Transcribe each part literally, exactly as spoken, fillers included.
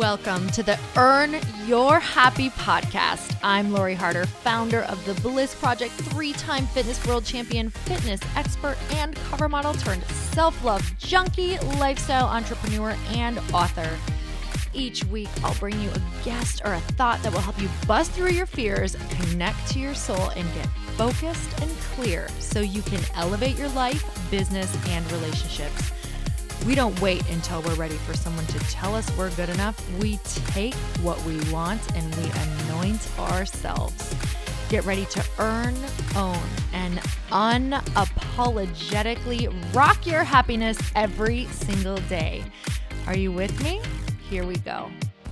Welcome to the Earn Your Happy podcast. I'm Lori Harder, founder of the Bliss Project, three-time fitness world champion, fitness expert, and cover model turned self-love junkie, lifestyle entrepreneur, and author. Each week, I'll bring you a guest or a thought that will help you bust through your fears, connect to your soul, and get focused and clear so you can elevate your life, business, and relationships. We don't wait until we're ready for someone to tell us we're good enough. We take what we want and we anoint ourselves. Get ready to earn, own, and unapologetically rock your happiness every single day. Are you with me? Here we go.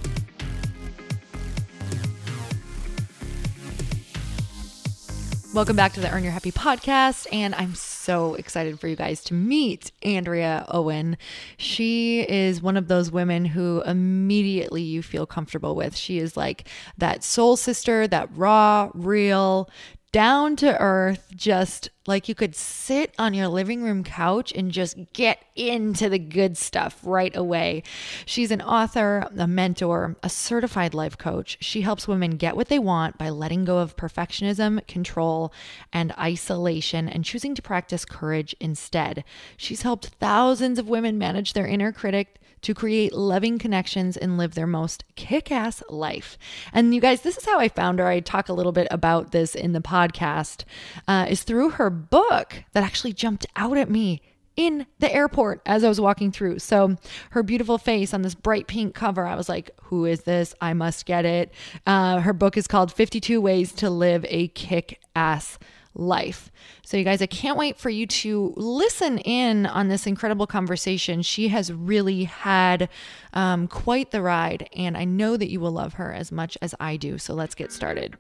Welcome back to the Earn Your Happy podcast, and I'm so excited for you guys to meet Andrea Owen. She is one of those women who immediately you feel comfortable with. She is like that soul sister, that raw, real, down to earth, just like you could sit on your living room couch and just get into the good stuff right away. She's an author, a mentor, a certified life coach. She helps women get what they want by letting go of perfectionism, control, and isolation and choosing to practice courage instead. She's helped thousands of women manage their inner critic to create loving connections and live their most kick-ass life. And you guys, this is how I found her. I talk a little bit about this in the podcast, uh, is through her book that actually jumped out at me in the airport as I was walking through. So her beautiful face on this bright pink cover, I was like, who is this? I must get it. Uh, her book is called fifty-two Ways to Live a Kick-Ass Life. So you guys, I can't wait for you to listen in on this incredible conversation. She has really had um, quite the ride, and I know that you will love her as much as I do. So let's get started.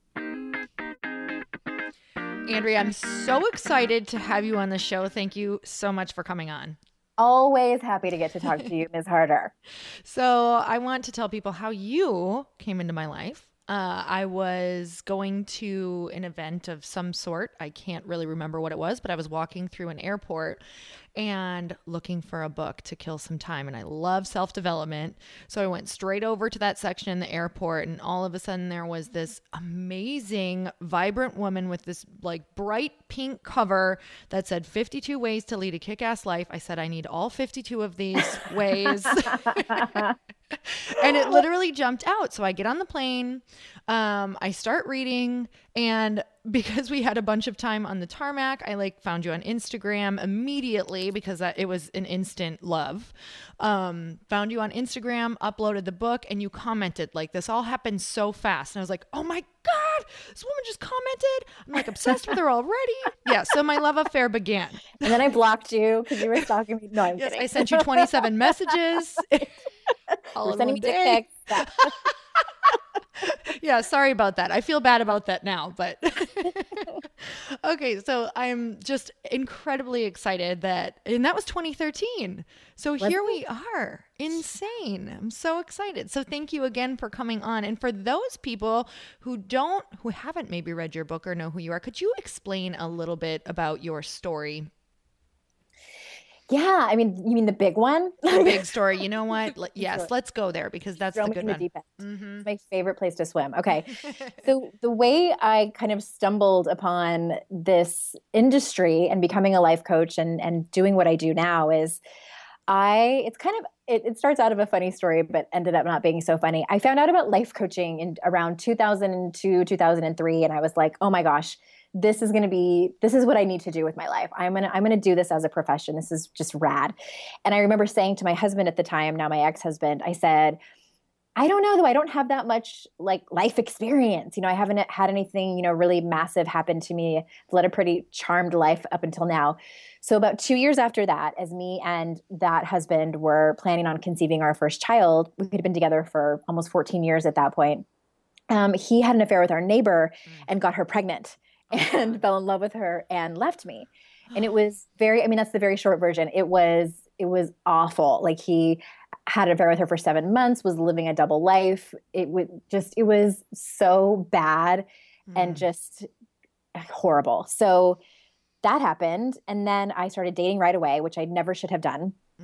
Andrea, I'm so excited to have you on the show. Thank you so much for coming on. Always happy to get to talk to you, Miz Harder. So I want to tell people how you came into my life. Uh, I was going to an event of some sort. I can't really remember what it was, but I was walking through an airport and looking for a book to kill some time. And I love self-development. So I went straight over to that section in the airport, and all of a sudden there was this amazing, vibrant woman with this like bright pink cover that said fifty-two ways to lead a kick-ass life. I said, I need all fifty-two of these ways. And it literally jumped out. So I get on the plane, um, I start reading, and because we had a bunch of time on the tarmac, I like found you on Instagram immediately because that, it was an instant love. Um, found you on Instagram, uploaded the book, and you commented. Like, this all happened so fast. And I was like, oh my God, this woman just commented. I'm like obsessed with her already. Yeah, so my love affair began. And then I blocked you because you were stalking me. No, I'm yes, kidding. I sent you twenty-seven messages. All We're sending in me one dick day. pics. Yeah, sorry about that. I feel bad about that now, but okay. So I'm just incredibly excited that, and that was twenty thirteen. So Was here it? we are. Insane. I'm so excited. So thank you again for coming on. And for those people who don't, who haven't maybe read your book or know who you are, could you explain a little bit about your story? Yeah, I mean, you mean the big one? The big story. You know what? Let- Yes, Sure. let's go there because that's Throw the me good in the one. deep end. Mm-hmm. It's my favorite place to swim. Okay. So the way I kind of stumbled upon this industry and becoming a life coach and, and doing what I do now is I, it's kind of, it, it starts out of a funny story, but ended up not being so funny. I found out about life coaching in around two thousand two, two thousand three. And I was like, oh my gosh, this is going to be, this is what I need to do with my life. I'm going to, I'm going to do this as a profession. This is just rad. And I remember saying to my husband at the time, now my ex-husband, I said, I don't know though. I don't have that much like life experience. You know, I haven't had anything, you know, really massive happen to me. I've led a pretty charmed life up until now. So about two years after that, as me and that husband were planning on conceiving our first child, we had been together for almost fourteen years at that point. Um, he had an affair with our neighbor and got her pregnant. And fell in love with her and left me. And it was very, I mean, that's the very short version. It was, it was awful. Like he had an affair with her for seven months, was living a double life. It was just, it was so bad mm. and just horrible. So that happened. And then I started dating right away, which I never should have done. Mm.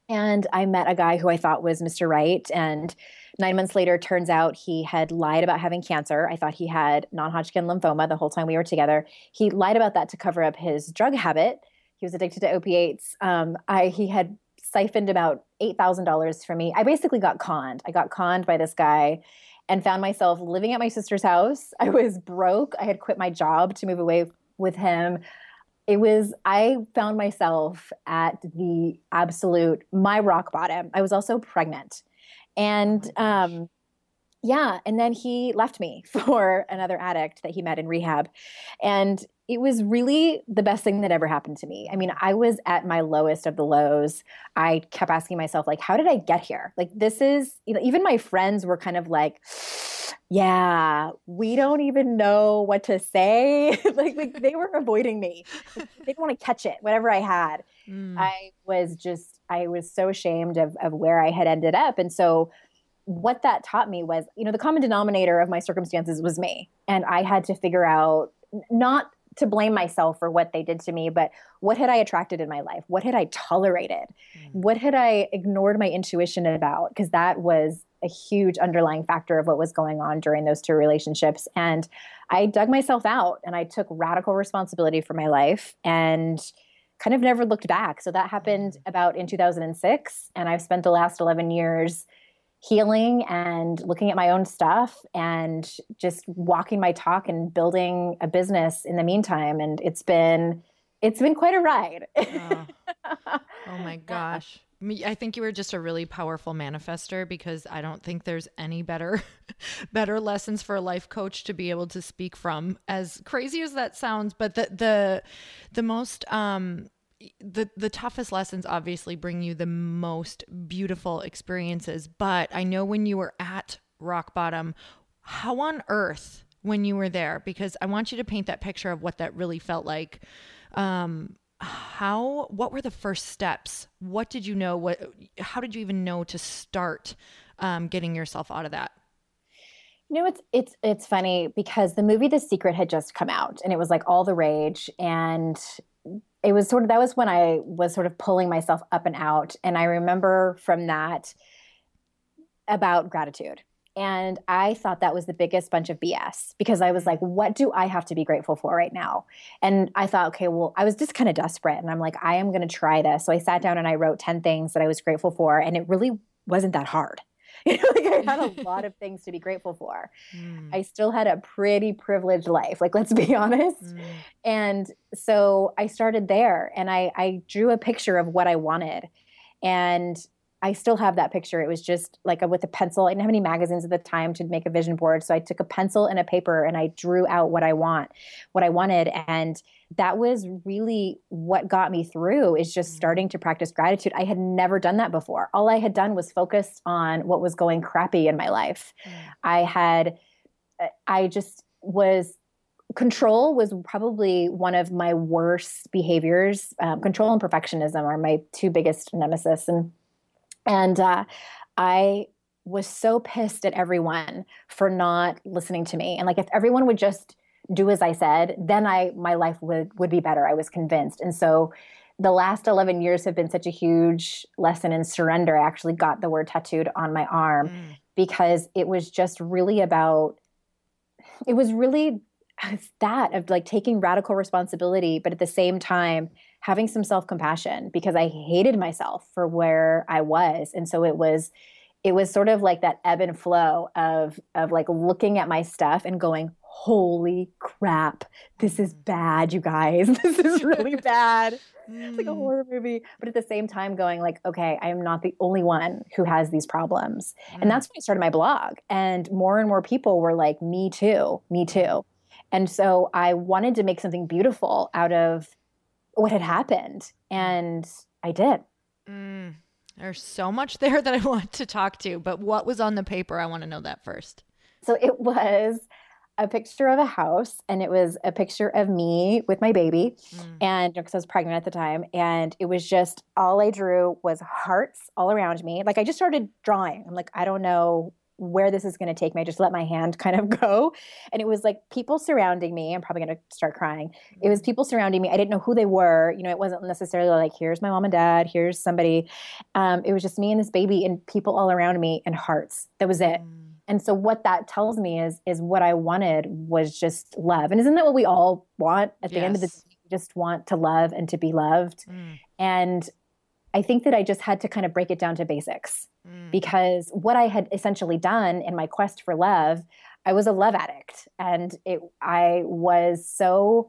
And I met a guy who I thought was mister Right. And nine months later, turns out he had lied about having cancer. I thought he had non-Hodgkin lymphoma the whole time we were together. He lied about that to cover up his drug habit. He was addicted to opiates. Um, I he had siphoned about eight thousand dollars from me. I basically got conned. I got conned by this guy and found myself living at my sister's house. I was broke. I had quit my job to move away with him. It was, I found myself at the absolute, my rock bottom. I was also pregnant. And um, yeah, and then he left me for another addict that he met in rehab. And it was really the best thing that ever happened to me. I mean, I was at my lowest of the lows. I kept asking myself, like, how did I get here? Like, this is, you know, even my friends were kind of like, yeah, we don't even know what to say. like, like they were avoiding me. They didn't want to catch it, whatever I had. Mm. I was just, I was so ashamed of, of where I had ended up. And so what that taught me was, you know, the common denominator of my circumstances was me. And I had to figure out, not to blame myself for what they did to me, but what had I attracted in my life? What had I tolerated? Mm. What had I ignored my intuition about? Because that was a huge underlying factor of what was going on during those two relationships. And I dug myself out and I took radical responsibility for my life and kind of never looked back. So that happened about in two thousand six. And I've spent the last eleven years healing and looking at my own stuff and just walking my talk and building a business in the meantime. And it's been, it's been quite a ride. oh. oh my gosh. I think you were just a really powerful manifester, because I don't think there's any better, better lessons for a life coach to be able to speak from, as crazy as that sounds. But the, the, the most, um, the the toughest lessons obviously bring you the most beautiful experiences. But I know when you were at rock bottom, how on earth, when you were there, because I want you to paint that picture of what that really felt like. Um, how, what were the first steps? What did you know? What, how did you even know to start um, getting yourself out of that? You know, it's it's it's funny because the movie The Secret had just come out and it was like all the rage, and it was sort of, that was when I was sort of pulling myself up and out. And I remember from that about gratitude. And I thought that was the biggest bunch of B S, because I was like, what do I have to be grateful for right now? And I thought, okay, well, I was just kind of desperate. And I'm like, I am going to try this. So I sat down and I wrote ten things that I was grateful for. And it really wasn't that hard. You know, like I had a lot of things to be grateful for. Mm. I still had a pretty privileged life, like, let's be honest. Mm. And so I started there and I, I drew a picture of what I wanted. And I still have that picture. It was just like a, with a pencil. I didn't have any magazines at the time to make a vision board. So I took a pencil and a paper and I drew out what I want, what I wanted. And that was really what got me through, is just starting to practice gratitude. I had never done that before. All I had done was focused on what was going crappy in my life. Mm. I had, I just was, control was probably one of my worst behaviors. Um, control and perfectionism are my two biggest nemesis. And And uh, I was so pissed at everyone for not listening to me. And like, if everyone would just do as I said, then I my life would would be better. I was convinced. And so the last eleven years have been such a huge lesson in surrender. I actually got the word tattooed on my arm mm. because it was just really about, it was really that of like taking radical responsibility, but at the same time, having some self-compassion, because I hated myself for where I was. And so it was, it was sort of like that ebb and flow of, of like looking at my stuff and going, holy crap, this is bad, you guys. This is really bad. It's like a horror movie. But at the same time going like, okay, I am not the only one who has these problems. Mm. And that's when I started my blog. And more and more people were like, me too, me too. And so I wanted to make something beautiful out of what had happened. And I did. Mm, there's so much there that I want to talk to, but what was on the paper? I want to know that first. So it was a picture of a house, and it was a picture of me with my baby. Mm. And because I was pregnant at the time, and it was just, all I drew was hearts all around me. Like I just started drawing. I'm like, I don't know where this is going to take me. I just let my hand kind of go. And it was like people surrounding me. I'm probably going to start crying. It was people surrounding me. I didn't know who they were. You know, it wasn't necessarily like, here's my mom and dad, here's somebody. Um, it was just me and this baby and people all around me and hearts. That was it. Mm. And so what that tells me is, is what I wanted was just love. And isn't that what we all want at the yes. end of the day? We just want to love and to be loved. Mm. And I think that I just had to kind of break it down to basics. Because what I had essentially done in my quest for love, I was a love addict. And it, I was so,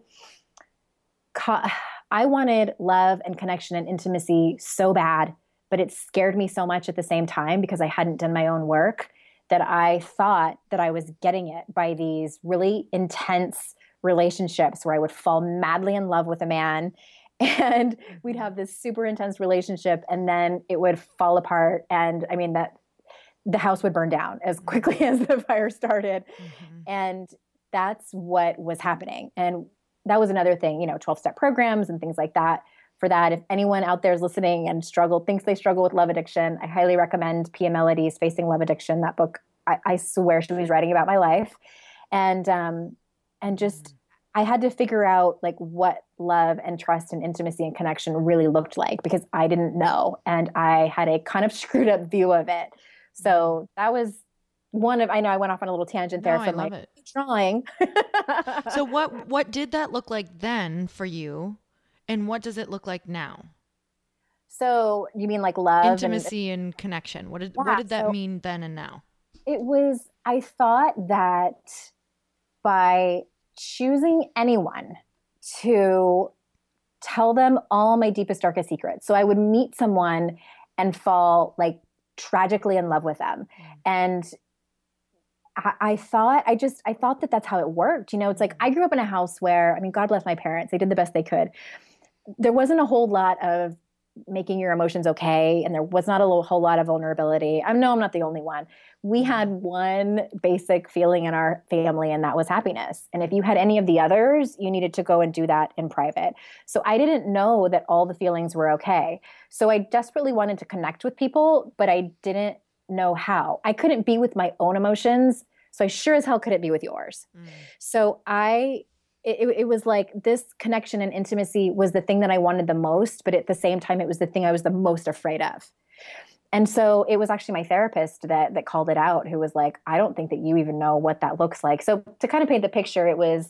I wanted love and connection and intimacy so bad, but it scared me so much at the same time because I hadn't done my own work that I thought that I was getting it by these really intense relationships where I would fall madly in love with a man and we'd have this super intense relationship and then it would fall apart. And I mean, that the house would burn down as quickly as the fire started. Mm-hmm. And that's what was happening. And that was another thing, you know, twelve-step programs and things like that. For that, if anyone out there is listening and struggle, thinks they struggle with love addiction, I highly recommend Pia Melody's Facing Love Addiction. That book, I, I swear she was writing about my life. And, um, and just, mm-hmm. I had to figure out like what love and trust and intimacy and connection really looked like because I didn't know. And I had a kind of screwed up view of it. So that was one of, I know I went off on a little tangent there no, from my it. drawing. So what, what did that look like then for you? And what does it look like now? So you mean like love? Intimacy and, and connection. What did, yeah, what did that so mean then and now? It was, I thought that by choosing anyone to tell them all my deepest, darkest secrets. So I would meet someone and fall like tragically in love with them. Mm. And I, I thought, I just, I thought that that's how it worked. You know, it's like, I grew up in a house where, I mean, God bless my parents. They did the best they could. There wasn't a whole lot of making your emotions okay. And there was not a whole lot of vulnerability. I know I'm not the only one. We had one basic feeling in our family, and that was happiness. And if you had any of the others, you needed to go and do that in private. So I didn't know that all the feelings were okay. So I desperately wanted to connect with people, but I didn't know how. I couldn't be with my own emotions. So I sure as hell couldn't be with yours. Mm. So I It, it was like this connection and intimacy was the thing that I wanted the most, but at the same time, it was the thing I was the most afraid of. And so it was actually my therapist that that called it out, who was like, I don't think that you even know what that looks like. So to kind of paint the picture, it was,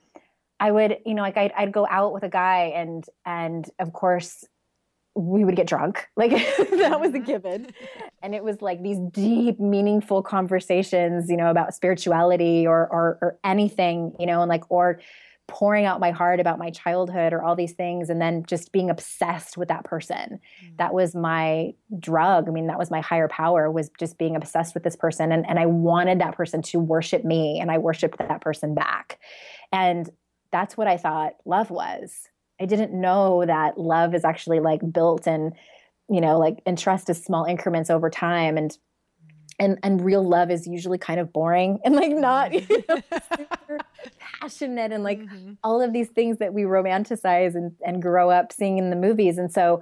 I would, you know, like I'd, I'd go out with a guy and, and of course we would get drunk. Like that was a given. And it was like these deep, meaningful conversations, you know, about spirituality or, or, or anything, you know, and like, or pouring out my heart about my childhood or all these things. And then just being obsessed with that person. Mm. That was my drug. I mean, that was my higher power, was just being obsessed with this person. And, and I wanted that person to worship me, and I worshiped that person back. And that's what I thought love was. I didn't know that love is actually like built and, you know, like, and trust is small increments over time. And, and, and real love is usually kind of boring and like not, you know, super passionate and like mm-hmm. all of these things that we romanticize and, and grow up seeing in the movies. And so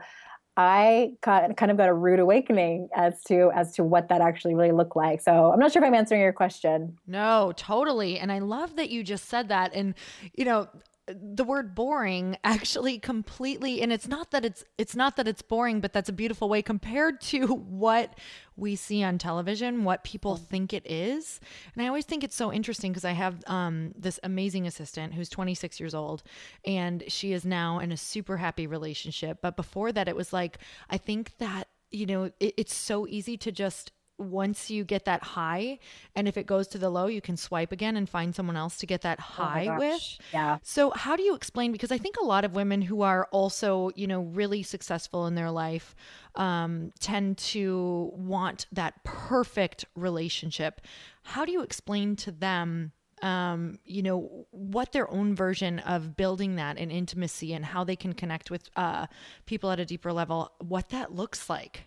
I got, kind of got a rude awakening as to, as to what that actually really looked like. So I'm not sure if I'm answering your question. No, totally. And I love that you just said that. And, you know, the word boring actually completely, and it's not that it's, it's not that it's boring, but that's a beautiful way compared to what we see on television, what people think it is. And I always think it's so interesting because I have um, this amazing assistant who's twenty-six years old, and she is now in a super happy relationship. But before that, it was like, I think that, you know, it, it's so easy to just, once you get that high, and if it goes to the low, you can swipe again and find someone else to get that high oh with. Yeah. So how do you explain, because I think a lot of women who are also, you know, really successful in their life, um, tend to want that perfect relationship. How do you explain to them, um, you know, what their own version of building that in intimacy and how they can connect with, uh, people at a deeper level, what that looks like?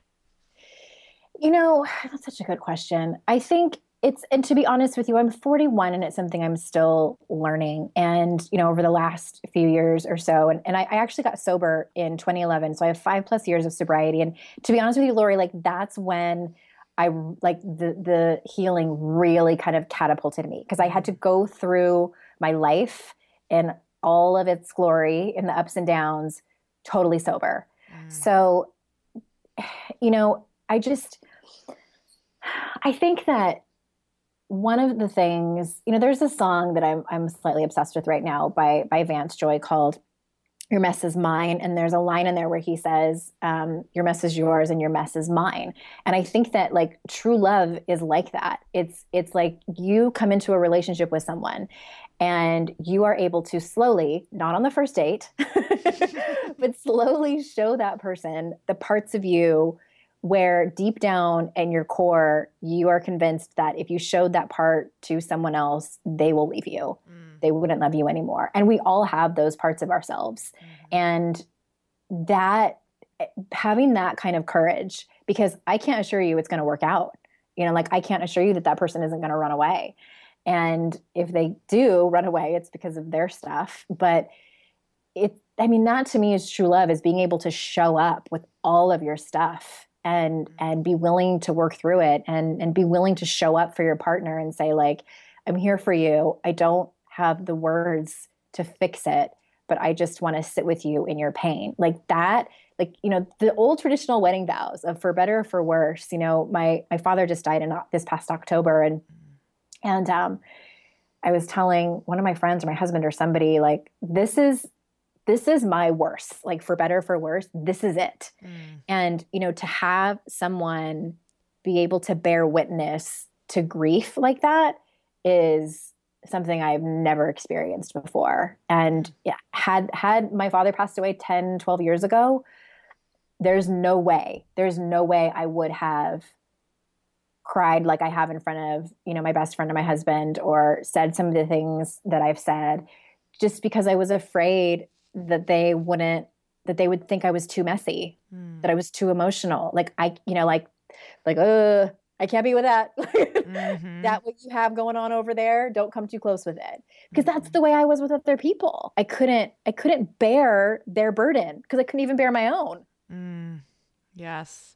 You know, that's such a good question. I think it's, and to be honest with you, I'm forty-one and it's something I'm still learning. And, you know, over the last few years or so, and, and I, I actually got sober in twenty eleven. So I have five plus years of sobriety. And to be honest with you, Lori, like that's when I like the the healing really kind of catapulted me because I had to go through my life in all of its glory, in the ups and downs, totally sober. Mm. So, you know, I just, I think that one of the things, you know, there's a song that I'm I'm slightly obsessed with right now by by Vance Joy called "Your Mess Is Mine," and there's a line in there where he says, um, "Your mess is yours, and your mess is mine." And I think that like true love is like that. It's it's like you come into a relationship with someone, and you are able to slowly, not on the first date, but slowly show that person the parts of you where deep down in your core, you are convinced that if you showed that part to someone else, they will leave you. Mm. They wouldn't love you anymore. And we all have those parts of ourselves. Mm. And that, having that kind of courage, because I can't assure you it's going to work out. You know, like I can't assure you that that person isn't going to run away. And if they do run away, it's because of their stuff. But it, I mean, that to me is true love, is being able to show up with all of your stuff and and be willing to work through it and and be willing to show up for your partner and say like, I'm here for you. I don't have the words to fix it, but I just want to sit with you in your pain. Like that, like, you know, the old traditional wedding vows of for better or for worse. You know, my my father just died in this past October, and and um I was telling one of my friends or my husband or somebody, like, this is this is my worst, like for better or for worse, this is it. Mm. And, you know, to have someone be able to bear witness to grief like that is something I've never experienced before. And yeah, had, had my father passed away ten, twelve years ago, there's no way, there's no way I would have cried like I have in front of, you know, my best friend or my husband, or said some of the things that I've said, just because I was afraid that they wouldn't, that they would think I was too messy, mm. that I was too emotional. Like I, you know, like, like, uh, I can't be with that. mm-hmm. That what you have going on over there, don't come too close with it. Because mm-hmm. that's the way I was with other people. I couldn't, I couldn't bear their burden because I couldn't even bear my own. Mm. Yes.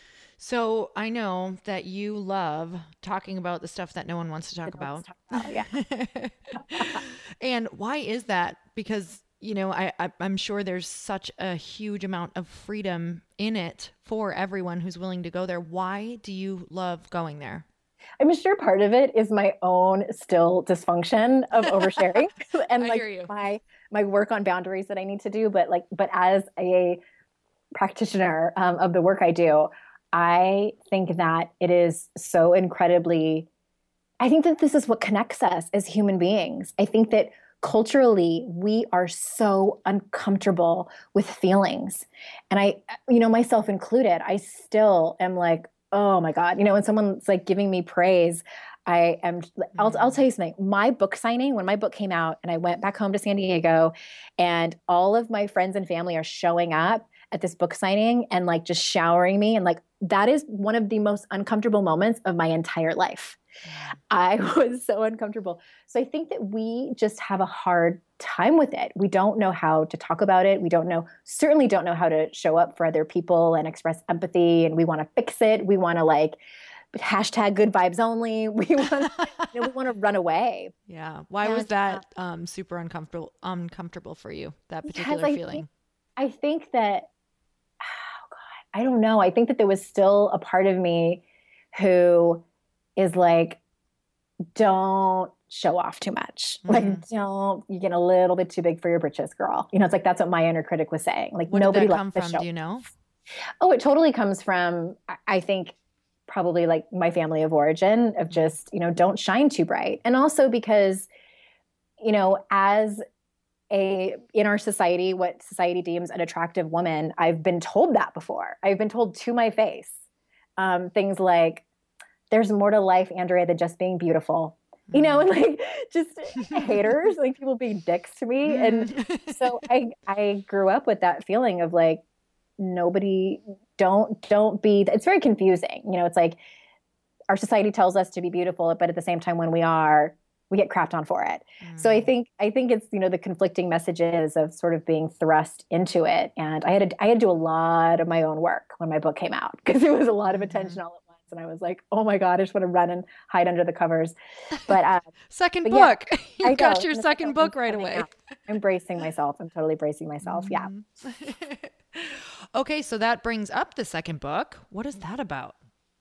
So I know that you love talking about the stuff that no one wants to talk about. To talk about. Yeah. And why is that? Because you know, I, I, I'm sure there's such a huge amount of freedom in it for everyone who's willing to go there. Why do you love going there? I'm sure part of it is my own still dysfunction of oversharing and like my my work on boundaries that I need to do. But like, but as a practitioner um, of the work I do, I think that it is so incredibly. I think that this is what connects us as human beings. I think that culturally, we are so uncomfortable with feelings. And I, you know, myself included, I still am like, oh my God, you know, when someone's like giving me praise, I am, I'll, I'll tell you something. My book signing, when my book came out and I went back home to San Diego, and all of my friends and family are showing up at this book signing and like just showering me. And like, that is one of the most uncomfortable moments of my entire life. I was so uncomfortable. So I think that we just have a hard time with it. We don't know how to talk about it. We don't know, certainly don't know how to show up for other people and express empathy. And we want to fix it. We want to like hashtag good vibes only. We want, you know, we want to run away. Yeah. Why and, was that uh, um, super uncomfortable, uncomfortable for you, that particular I feeling? Think, I think that, oh God, I don't know. I think that there was still a part of me who is like, don't show off too much. Mm-hmm. Like, don't, you get a little bit too big for your britches, girl. You know, it's like, that's what my inner critic was saying. Like, what nobody did that come likes from? to show. Do you know? Oh, it totally comes from, I think, probably like my family of origin of just, you know, don't shine too bright. And also because, you know, as a, in our society, what society deems an attractive woman, I've been told that before. I've been told to my face, um, things like, there's more to life, Andrea, than just being beautiful, you know, and like just haters, like people being dicks to me. And so I, I grew up with that feeling of like, nobody, don't, don't be, it's very confusing. You know, it's like our society tells us to be beautiful, but at the same time, when we are, we get crapped on for it. Mm. So I think, I think it's, you know, the conflicting messages of sort of being thrust into it. And I had to, I had to do a lot of my own work when my book came out because it was a lot of attention all at once. And I was like, oh my God, I just want to run and hide under the covers. But, uh, second but book. Yeah, You I got know. your second book right away. Out. I'm bracing myself. I'm totally bracing myself. Yeah. Okay. So that brings up the second book. What is that about?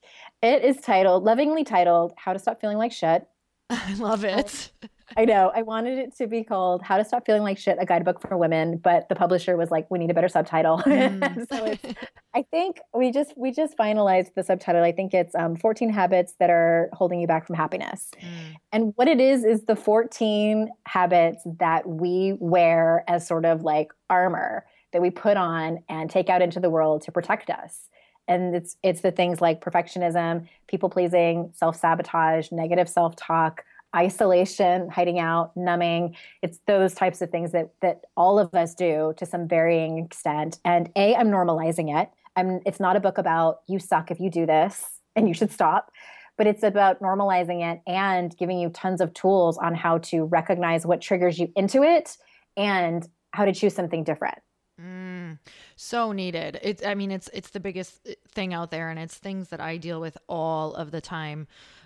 It is titled, lovingly titled, How to Stop Feeling Like Shit. I love it. I know. I wanted it to be called How to Stop Feeling Like Shit, a guidebook for women, but the publisher was like, we need a better subtitle. Mm. So it's, I think we just we just finalized the subtitle. I think it's um, fourteen habits that are holding you back from happiness. Mm. And what it is is the fourteen habits that we wear as sort of like armor that we put on and take out into the world to protect us. And it's it's the things like perfectionism, people pleasing, self-sabotage, negative self-talk, isolation, hiding out, numbing. It's those types of things that that all of us do to some varying extent. And A, I'm normalizing it. I'm it's not a book about you suck if you do this and you should stop, but it's about normalizing it and giving you tons of tools on how to recognize what triggers you into it and how to choose something different. Mm, so needed. It's, I mean, it's, it's the biggest thing out there, and it's things that I deal with all of the time.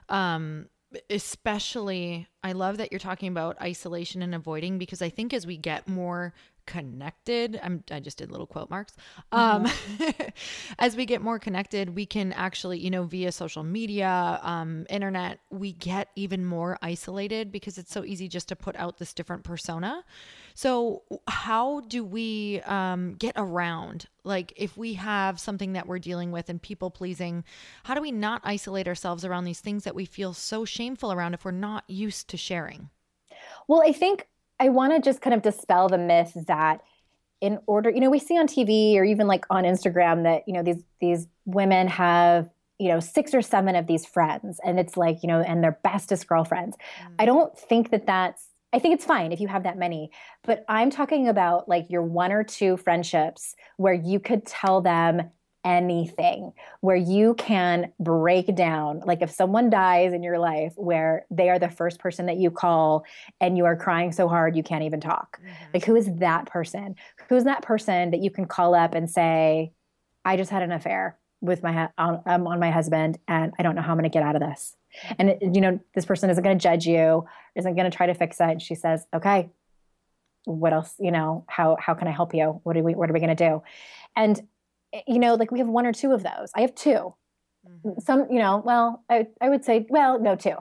Um, especially, I love that you're talking about isolation and avoiding, because I think as we get more connected, I'm, I just did little quote marks. Um, mm-hmm. As we get more connected, we can actually, you know, via social media, um, internet, we get even more isolated because it's so easy just to put out this different persona. So how do we, um, get around, like if we have something that we're dealing with and people pleasing, how do we not isolate ourselves around these things that we feel so shameful around if we're not used to sharing? Well, I think I want to just kind of dispel the myth that in order, you know, we see on T V or even like on Instagram that, you know, these, these women have, you know, six or seven of these friends, and it's like, you know, and they're bestest girlfriends. Mm. I don't think that that's, I think it's fine if you have that many, but I'm talking about like your one or two friendships where you could tell them anything, where you can break down, like if someone dies in your life, where they are the first person that you call and you are crying so hard you can't even talk. Mm-hmm. Like, who is that person? Who's that person that you can call up and say, I just had an affair with my, I'm on, on my husband and I don't know how I'm going to get out of this. And, it, you know, this person isn't going to judge you, isn't going to try to fix it. And she says, okay, what else, you know, how, how can I help you? What are we, what are we going to do? And you know, like we have one or two of those. I have two. Mm-hmm. Some, you know, well, I, I would say, well, no, two.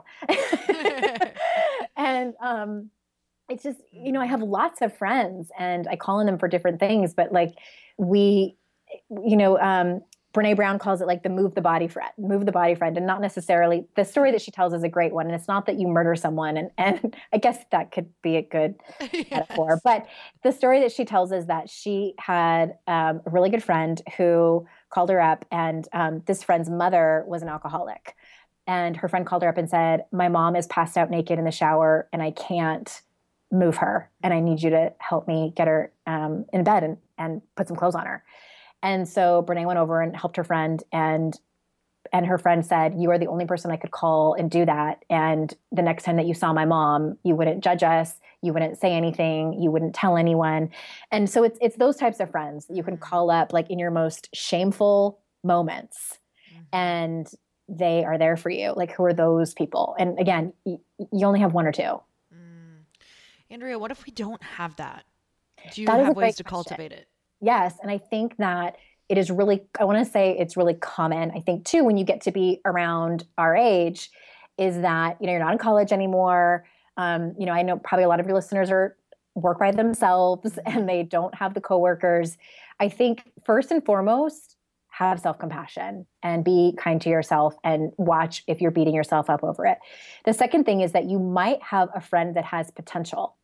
And um, it's just, you know, I have lots of friends and I call on them for different things, but like we, you know, um, Brene Brown calls it like the move the body friend, move the body friend, and not necessarily the story that she tells is a great one. And it's not that you murder someone. And, and I guess that could be a good yes. metaphor. But the story that she tells is that she had um, a really good friend who called her up, and um, this friend's mother was an alcoholic. And her friend called her up and said, my mom is passed out naked in the shower and I can't move her. And I need you to help me get her um, in bed and, and put some clothes on her. And so Brene went over and helped her friend, and and her friend said, you are the only person I could call and do that. And the next time that you saw my mom, you wouldn't judge us, you wouldn't say anything, you wouldn't tell anyone. And so it's it's those types of friends that you can call up like in your most shameful moments. Mm-hmm. And they are there for you. Like, who are those people? And again, you, you only have one or two. Mm. Andrea, what if we don't have that? Do you that have ways to question. cultivate it? Yes. And I think that it is really, I want to say it's really common. I think too, when you get to be around our age, is that, you know, you're not in college anymore. Um, you know, I know probably a lot of your listeners are work by themselves and they don't have the coworkers. I think first and foremost, have self-compassion and be kind to yourself and watch if you're beating yourself up over it. The second thing is that you might have a friend that has potential.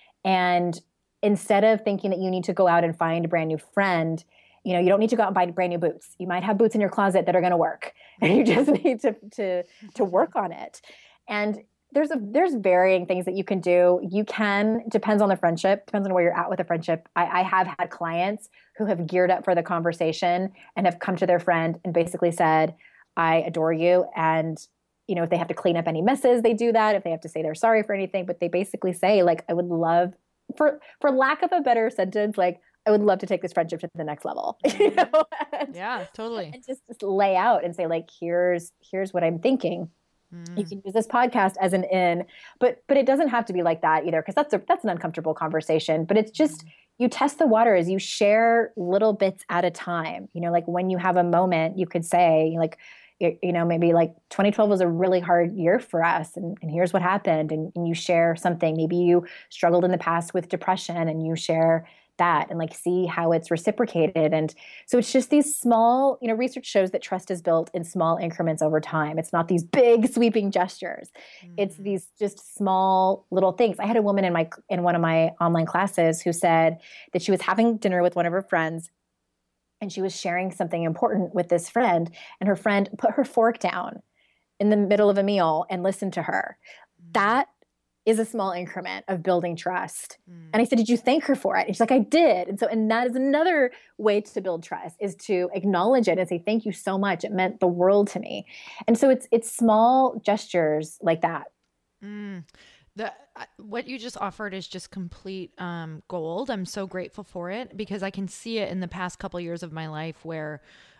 And instead of thinking that you need to go out and find a brand new friend, you know, you don't need to go out and buy brand new boots. You might have boots in your closet that are going to work, and you just need to to to work on it. And there's a there's varying things that you can do. You can, depends on the friendship, depends on where you're at with the friendship. I, I have had clients who have geared up for the conversation and have come to their friend and basically said, I adore you. And, you know, if they have to clean up any messes, they do that. If they have to say they're sorry for anything, but they basically say, like, I would love, for for lack of a better sentence, like, I would love to take this friendship to the next level, you know? and, Yeah, totally. and just, just lay out and say like, here's, here's what I'm thinking. Mm. You can use this podcast as an in, but, but it doesn't have to be like that either. Cause that's a, that's an uncomfortable conversation, but it's just, you test the water as you share little bits at a time. You know, like when you have a moment, you could say like, you, you know, maybe like twenty twelve was a really hard year for us. And, and here's what happened. And, and you share something. Maybe you struggled in the past with depression and you share that and like see how it's reciprocated. And so it's just these small, you know, research shows that trust is built in small increments over time. It's not these big sweeping gestures. Mm-hmm. It's these just small little things. I had a woman in my in one of my online classes who said that she was having dinner with one of her friends and she was sharing something important with this friend, and her friend put her fork down in the middle of a meal and listened to her. Mm-hmm. That is a small increment of building trust. Mm. And I said, did you thank her for it? And she's like, I did. And so, and that is another way to build trust, is to acknowledge it and say, thank you so much. It meant the world to me. And so it's, it's small gestures like that. Mm. The, what you just offered is just complete um, gold. I'm so grateful for it because I can see it in the past couple of years of my life where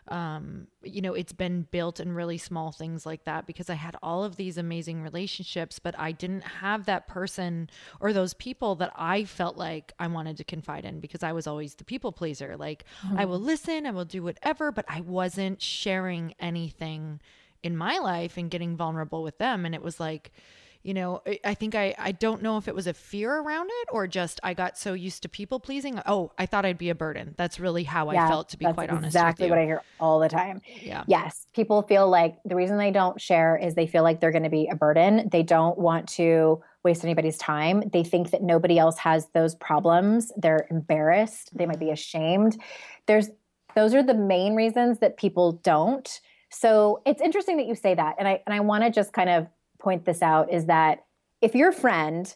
um, you know, it's been built in really small things like that because I had all of these amazing relationships, but I didn't have that person or those people that I felt like I wanted to confide in because I was always the people pleaser. Like mm-hmm. I will listen, I will do whatever, but I wasn't sharing anything in my life and getting vulnerable with them. And it was like, you know, I think I, I don't know if it was a fear around it or just I got so used to people pleasing. Oh, I thought I'd be a burden. That's really how yeah, I felt, to be quite honest with you. Exactly what I hear all the time. Yeah. Yes. People feel like the reason they don't share is they feel like they're going to be a burden. They don't want to waste anybody's time. They think that nobody else has those problems. They're embarrassed. They might be ashamed. There's, those are the main reasons that people don't. So it's interesting that you say that. And I, and I want to just kind of point this out is that if your friend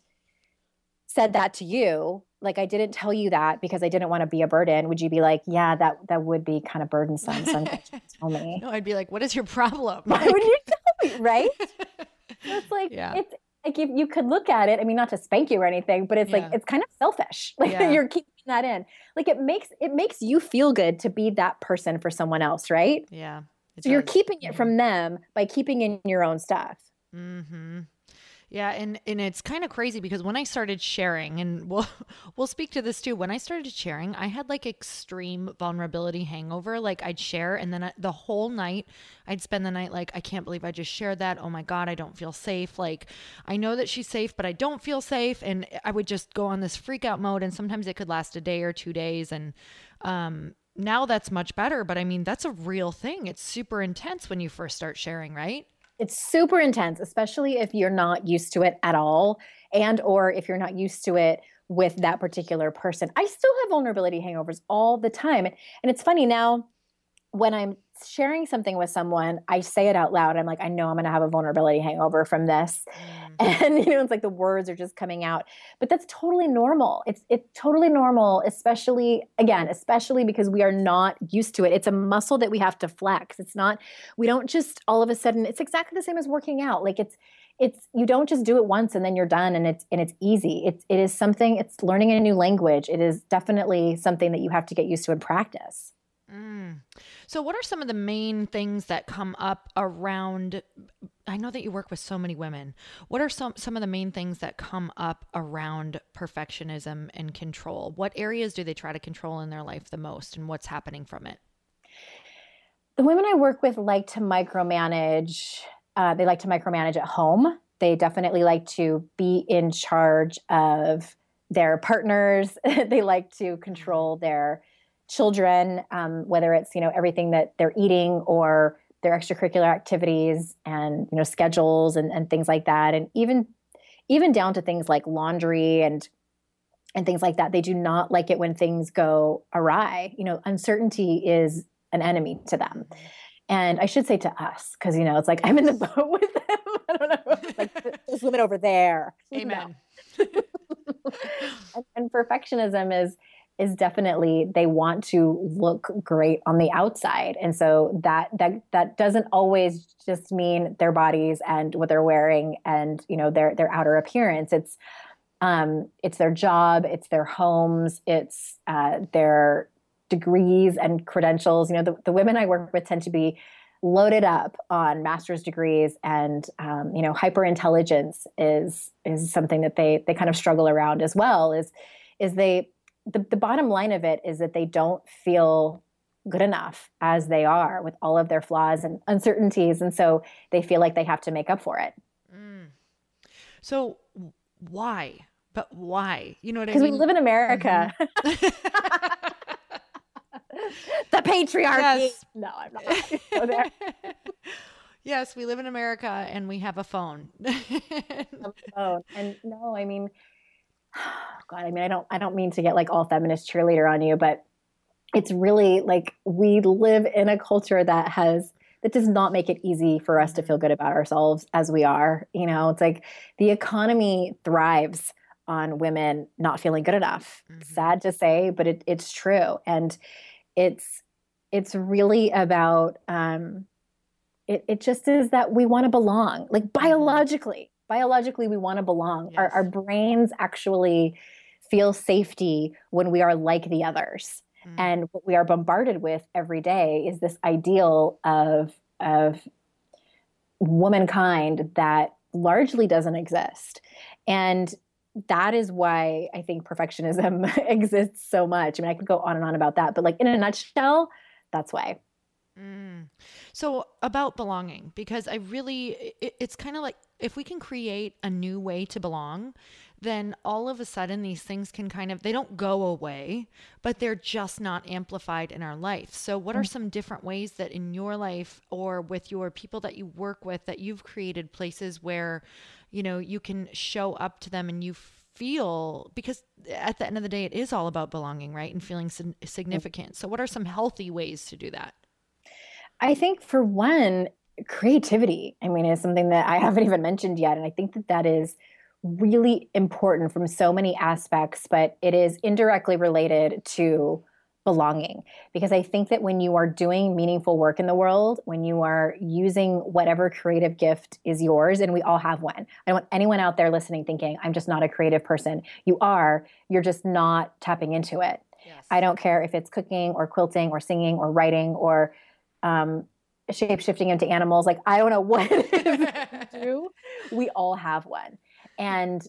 said that to you, like I didn't tell you that because I didn't want to be a burden, would you be like, yeah, that that would be kind of burdensome. So I'm going to tell me. No, I'd be like, what is your problem? Why would you tell me? Right? So it's like, yeah. it's like if you could look at it, I mean, not to spank you or anything, but it's yeah. like, it's kind of selfish. Like yeah. you're keeping that in. Like it makes, it makes you feel good to be that person for someone else. Right? Yeah. So does. You're keeping it from them by keeping in your own stuff. Mm-hmm. Yeah. And, and it's kind of crazy because when I started sharing, and we'll, we'll speak to this too, when I started sharing, I had like extreme vulnerability hangover. Like I'd share and then I, the whole night I'd spend the night like, I can't believe I just shared that. Oh my God, I don't feel safe. Like I know that she's safe, but I don't feel safe. And I would just go on this freak out mode. And sometimes it could last a day or two days. And, um, now that's much better, but I mean, that's a real thing. It's super intense when you first start sharing, right? It's super intense, especially if you're not used to it at all, and or if you're not used to it with that particular person. I still have vulnerability hangovers all the time. And it's funny now, when I'm sharing something with someone, I say it out loud. I'm like, I know I'm going to have a vulnerability hangover from this. Mm. And, you know, it's like the words are just coming out. But that's totally normal. It's it's totally normal, especially, again, especially because we are not used to it. It's a muscle that we have to flex. It's not, we don't just all of a sudden, it's exactly the same as working out. Like it's, it's, you don't just do it once and then you're done and it's, and it's easy. It's, it is something, it's learning a new language. It is definitely something that you have to get used to and practice. Mm. So what are some of the main things that come up around, I know that you work with so many women. What are some, some of the main things that come up around perfectionism and control? What areas do they try to control in their life the most and what's happening from it? The women I work with like to micromanage. Uh, they like to micromanage at home. They definitely like to be in charge of their partners. They like to control their children, um, whether it's, you know, everything that they're eating or their extracurricular activities and, you know, schedules and, and things like that. And even, even down to things like laundry and, and things like that. They do not like it when things go awry. You know, uncertainty is an enemy to them. And I should say to us, because, you know, it's like I'm in the boat with them. I don't know. It's like those women over there. Amen. No. and, and perfectionism is, is definitely, they want to look great on the outside. And so that, that, that doesn't always just mean their bodies and what they're wearing and, you know, their, their outer appearance. It's, Um, it's their job, it's their homes, it's uh, their degrees and credentials. You know, the, the women I work with tend to be loaded up on master's degrees, and um, you know, hyper intelligence is is something that they they kind of struggle around as well. Is is they the, the bottom line of it is that they don't feel good enough as they are with all of their flaws and uncertainties, and so they feel like they have to make up for it. Mm. So why? But why? You know what I Because we mean? live in America. Mm-hmm. The patriarchy. Yes. No, I'm not. Go there. Yes, we live in America and we have a phone. Oh, and no, I mean, God, I mean, I don't, I don't mean to get like all feminist cheerleader on you, but it's really like we live in a culture that has that does not make it easy for us to feel good about ourselves as we are. You know, it's like the economy thrives on women not feeling good enough. Mm-hmm. Sad to say, but it, it's true, and it's it's really about um, it. It just is that we want to belong, like biologically. Biologically, we want to belong. Yes. Our, our brains actually feel safety when we are like the others. Mm. And what we are bombarded with every day is this ideal of of womankind that largely doesn't exist. And that is why I think perfectionism exists so much. I mean, I could go on and on about that, but like in a nutshell, that's why. Mm. So about belonging, because I really, it, it's kind of like if we can create a new way to belong, then all of a sudden these things can kind of, they don't go away, but they're just not amplified in our life. So what are some different ways that in your life or with your people that you work with that you've created places where, you know, you can show up to them and you feel, because at the end of the day, it is all about belonging, right? And feeling significant. So what are some healthy ways to do that? I think for one, creativity, I mean, is something that I haven't even mentioned yet. And I think that that is really important from so many aspects, but it is indirectly related to belonging. Because I think that when you are doing meaningful work in the world, when you are using whatever creative gift is yours, and we all have one. I don't want anyone out there listening thinking, I'm just not a creative person. You are, you're just not tapping into it. Yes. I don't care if it's cooking or quilting or singing or writing or um, shape shifting into animals. Like, I don't know what it is that you do. We all have one. And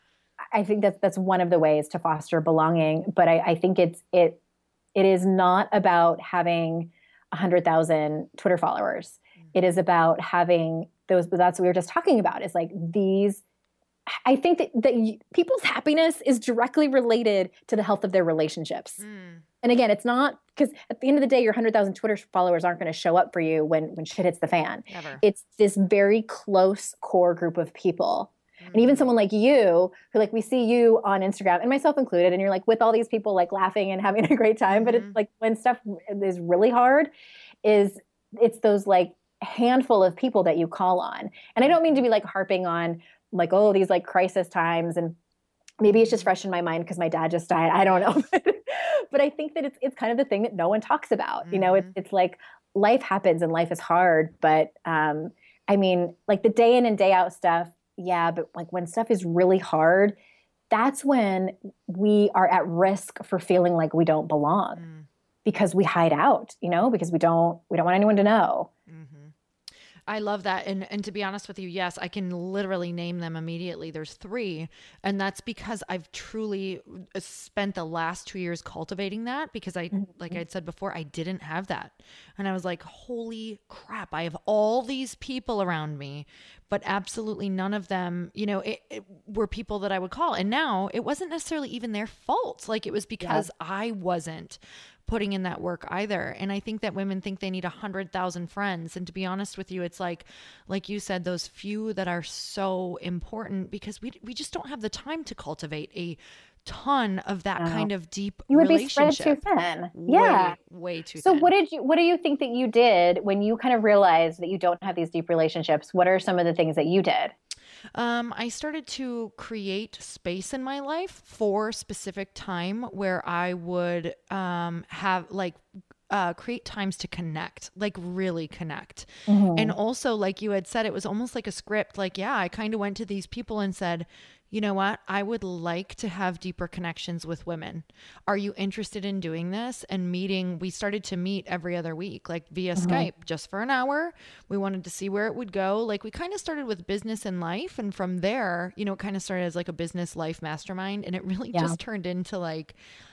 I think that that's one of the ways to foster belonging. But I, I think it's, it, it is not about having a hundred thousand Twitter followers. Mm-hmm. It is about having those, that's what we were just talking about, is like these, I think that, that you, people's happiness is directly related to the health of their relationships. Mm. And again, it's not, because at the end of the day, your one hundred thousand Twitter followers aren't going to show up for you when, when shit hits the fan. Never. It's this very close core group of people. Mm. And even someone like you, who like, we see you on Instagram, and myself included, and you're like with all these people like laughing and having a great time. Mm-hmm. But it's like when stuff is really hard, is it's those like handful of people that you call on. And I don't mean to be like harping on like, oh, these like crisis times, and maybe it's just fresh in my mind because my dad just died. I don't know. But I think that it's it's kind of the thing that no one talks about. Mm-hmm. You know, it's it's like life happens and life is hard. But um, I mean, like the day in and day out stuff, yeah, but like when stuff is really hard, that's when we are at risk for feeling like we don't belong. Mm. Because we hide out, you know, because we don't we don't want anyone to know. Mm-hmm. I love that. And and to be honest with you, yes, I can literally name them immediately. There's three. And that's because I've truly spent the last two years cultivating that, because I, mm-hmm. like I'd said before, I didn't have that. And I was like, holy crap, I have all these people around me, but absolutely none of them, you know, it, it were people that I would call. And now it wasn't necessarily even their fault. Like it was because yeah. I wasn't putting in that work either. And I think that women think they need a hundred thousand friends. And to be honest with you, it's like, like you said, those few that are so important, because we, we just don't have the time to cultivate a ton of that oh. kind of deep you would relationship. Be spread too thin. Yeah. Way, way too so thin. So what did you, what do you think that you did when you kind of realized that you don't have these deep relationships? What are some of the things that you did? Um, I started to create space in my life for specific time where I would um, have like uh, create times to connect, like really connect. And Mm-hmm. also, like you had said, it was almost like a script. Like, yeah, I kind of went to these people and said, you know what? I would like to have deeper connections with women. Are you interested in doing this? And meeting, we started to meet every other week, like via Mm-hmm. Skype, just for an hour. We wanted to see where it would go. Like, we kind of started with business and life. And from there, you know, it kind of started as like a business life mastermind. And it really Yeah. just turned into like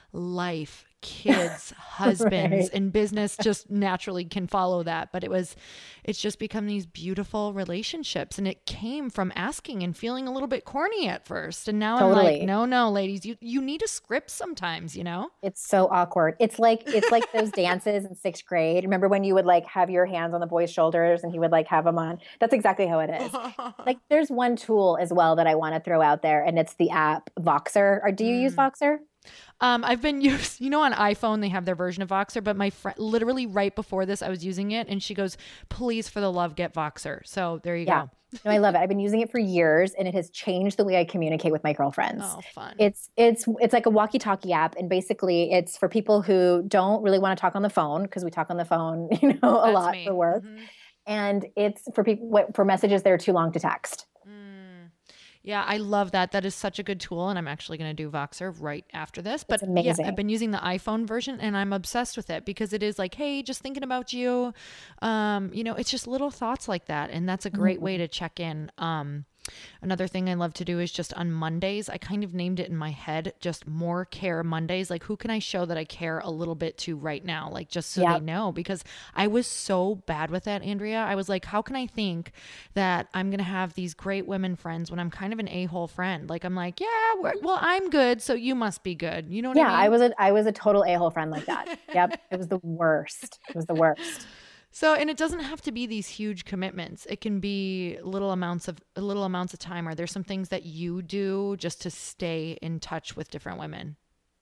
life, kids, husbands, Right. and business just naturally can follow that. But it was, it's just become these beautiful relationships. And it came from asking and feeling a little bit corny at first. And now I'm like, Totally. no, no, ladies, you, you need a script sometimes, you know? It's so awkward. It's like it's like those dances in sixth grade. Remember when you would like have your hands on the boy's shoulders and he would like have them on? That's exactly how it is. Like there's one tool as well that I want to throw out there, and it's the app Voxer. Or do you use Mm. Voxer? Um, I've been used, you know, on iPhone, they have their version of Voxer, but my friend, literally right before this, I was using it and she goes, please, for the love, get Voxer. So there you Yeah. go. No, I love it. I've been using it for years and it has changed the way I communicate with my girlfriends. Oh, fun. It's it's it's like a walkie-talkie app, and basically it's for people who don't really want to talk on the phone because we talk on the phone, you know, a That's lot for me. work. Hmm. And it's for people for messages that are too long to text. Mm. Yeah, I love that. That is such a good tool. And I'm actually going to do Voxer right after this. It's But yeah, I've amazing. been using the iPhone version and I'm obsessed with it because it is like, hey, just thinking about you. Um, you know, it's just little thoughts like that. And that's a great way Mhm. to check in. Um, another thing I love to do is just on Mondays, I kind of named it in my head, just more care Mondays. Like, who can I show that I care a little bit to right now? Like, just so they Yep. know, because I was so bad with that, Andrea. I was like, how can I think that I'm going to have these great women friends when I'm kind of an a hole friend? Like, I'm like, yeah, we're, well, I'm good. So you must be good. You know what I Yeah, I mean? was a I was a total a-hole friend like that. Yep. It was the worst. It was the worst. So, and it doesn't have to be these huge commitments. It can be little amounts of little amounts of time. Are there some things that you do just to stay in touch with different women?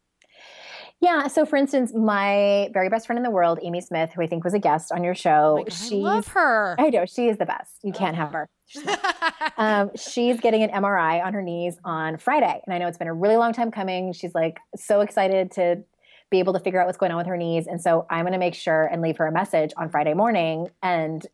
Yeah. So, for instance, my very best friend in the world, Amy Smith, who I think was a guest on your Oh my show, God, I love she's, her. I know, she is the best. You Ugh. can't have her. She's the best. Um, she's getting an M R I on her knees on Friday. And I know it's been a really long time coming. She's like so excited to be able to figure out what's going on with her knees. And so I'm going to make sure and leave her a message on Friday morning. And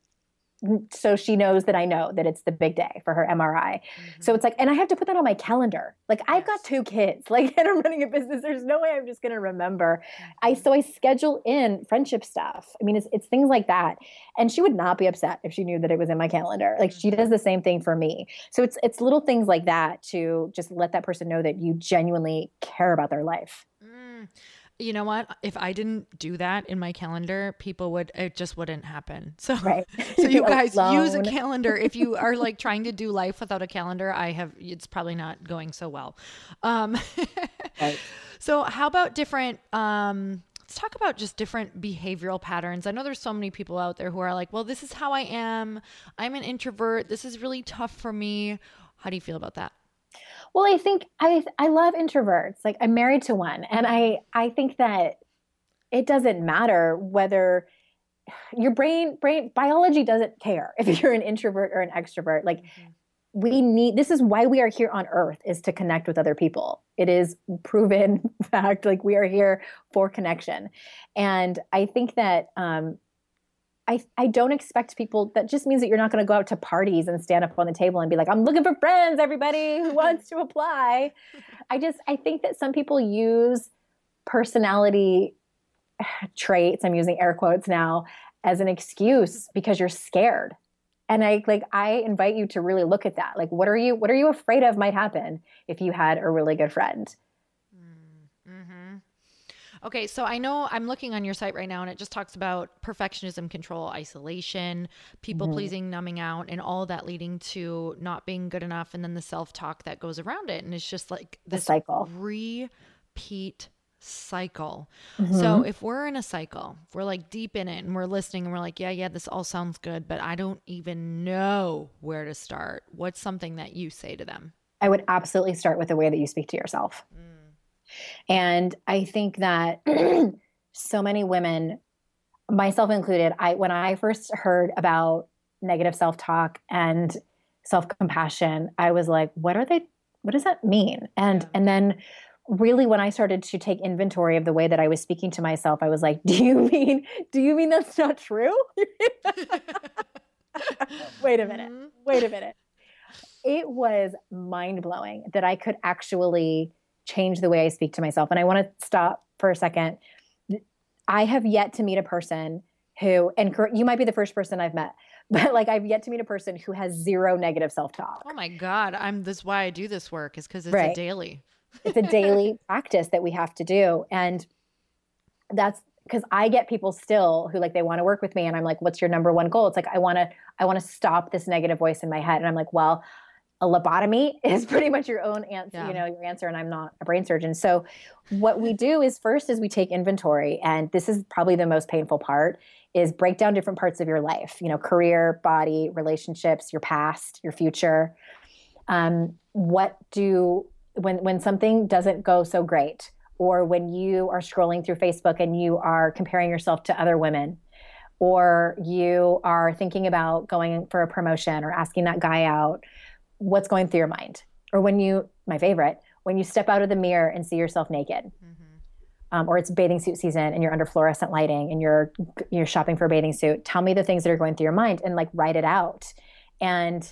so she knows that I know that it's the big day for her M R I. So Mhm. it's like, and I have to put that on my calendar. Like I've got Yes. two kids, like, and I'm running a business. There's no way I'm just going to remember. I, Mhm. so I schedule in friendship stuff. I mean, it's, it's things like that. And she would not be upset if she knew that it was in my calendar. Like she does Mhm. the same thing for me. So it's, it's little things like that to just let that person know that you genuinely care about their life. Mm. You know what? If I didn't do that in my calendar, people would, it just wouldn't happen. So, Right. so You'd be you guys use a alone. calendar. If you are like trying to do life without a calendar, I have, it's probably not going so well. Um, Right. so how about different, um, let's talk about just different behavioral patterns. I know there's so many people out there who are like, well, this is how I am. I'm an introvert. This is really tough for me. How do you feel about that? Well, I think I I love introverts. Like I'm married to one, and I I think that it doesn't matter whether your brain brain biology doesn't care if you're an introvert or an extrovert. Like Mhm. we need this is why we are here on earth is to connect with other people. It is proven fact. Like we are here for connection, and I think that um, I, I don't expect people, that just means that you're not going to go out to parties and stand up on the table and be like, I'm looking for friends, everybody who wants to apply. I just, I think that some people use personality traits, I'm using air quotes now, as an excuse because you're scared. And I like I invite you to really look at that. Like what are you what are you afraid of might happen if you had a really good friend? Mm-hmm. Okay, so I know I'm looking on your site right now and it just talks about perfectionism, control, isolation, people Mhm. pleasing, numbing out, and all that leading to not being good enough, and then the self talk that goes around it. And it's just like The this cycle. repeat cycle. So Mhm. if we're in a cycle, if we're like deep in it and we're listening and we're like, yeah, yeah, this all sounds good, but I don't even know where to start. What's something that you say to them? I would absolutely start with the way that you speak to yourself. Mm, And I think that so many women, myself included, I when I first heard about negative self-talk and self-compassion, I was like, what are they what does that mean? And yeah. and then really, when I started to take inventory of the way that I was speaking to myself, I was like, do you mean, do you mean that's not true? Wait a minute. Mm-hmm. Wait a minute. It was mind blowing that I could actually change the way I speak to myself. And I want to stop for a second. I have yet to meet a person who, and you might be the first person I've met, but like I've yet to meet a person who has zero negative self-talk. Oh my God. I'm this why I do this work is because it's Right. a daily. It's a daily practice that we have to do. And that's because I get people still who like, they want to work with me. And I'm like, what's your number one goal? It's like, I want to, I want to stop this negative voice in my head. And I'm like, well, a lobotomy is pretty much your own answer, yeah. you know, your answer. And I'm not a brain surgeon. So what we do is first is we take inventory. And this is probably the most painful part is break down different parts of your life, you know, career, body, relationships, your past, your future. Um, what do, when, when something doesn't go so great, or when you are scrolling through Facebook and you are comparing yourself to other women, or you are thinking about going for a promotion or asking that guy out, what's going through your mind? Or when you, my favorite, when you step out of the mirror and see yourself naked, mm-hmm. um, or it's bathing suit season and you're under fluorescent lighting and you're you're shopping for a bathing suit, tell me the things that are going through your mind and like write it out. And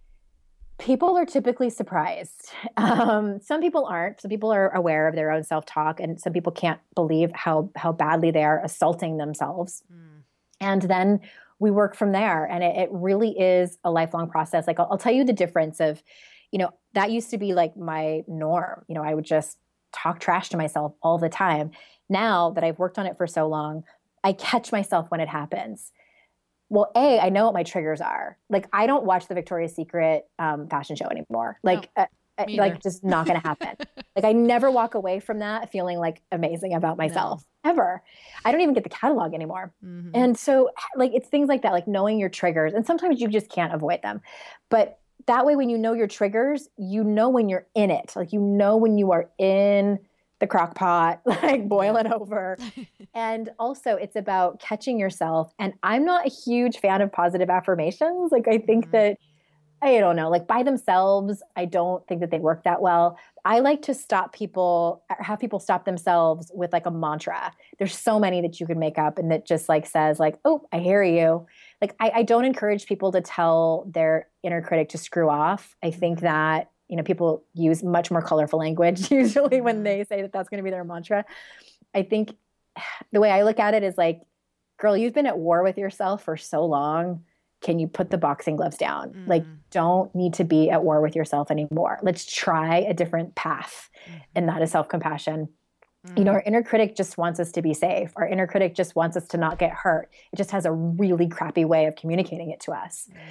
people are typically surprised. Um, some people aren't. Some people are aware of their own self-talk, and some people can't believe how how badly they are assaulting themselves. Mm. And then we work from there. And it, it really is a lifelong process. Like I'll, I'll tell you the difference of, you know, that used to be like my norm. You know, I would just talk trash to myself all the time. Now that I've worked on it for so long, I catch myself when it happens. Well, A, I know what my triggers are. Like I don't watch the Victoria's Secret um, fashion show anymore. Like, no, uh, like just not going to happen. Like I never walk away from that feeling like amazing about myself no. ever. I don't even get the catalog anymore. Mm-hmm. And so like, it's things like that, like knowing your triggers, and sometimes you just can't avoid them. But that way, when you know your triggers, you know, when you're in it, like, you know, when you are in the crock pot, like boiling over. And also it's about catching yourself. And I'm not a huge fan of positive affirmations. Like I think mm-hmm. that, I don't know, like by themselves, I don't think that they work that well. I like to stop people, have people stop themselves with like a mantra. There's so many that you can make up and that just like says like, oh, I hear you. Like I, I don't encourage people to tell their inner critic to screw off. I think that, you know, people use much more colorful language usually when they say that that's going to be their mantra. I think the way I look at it is like, girl, you've been at war with yourself for so long. Can you put the boxing gloves down? Mm. Like, don't need to be at war with yourself anymore. Let's try a different path. Mm. And that is self-compassion. Mm. You know, our inner critic just wants us to be safe. Our inner critic just wants us to not get hurt. It just has a really crappy way of communicating it to us. Mm.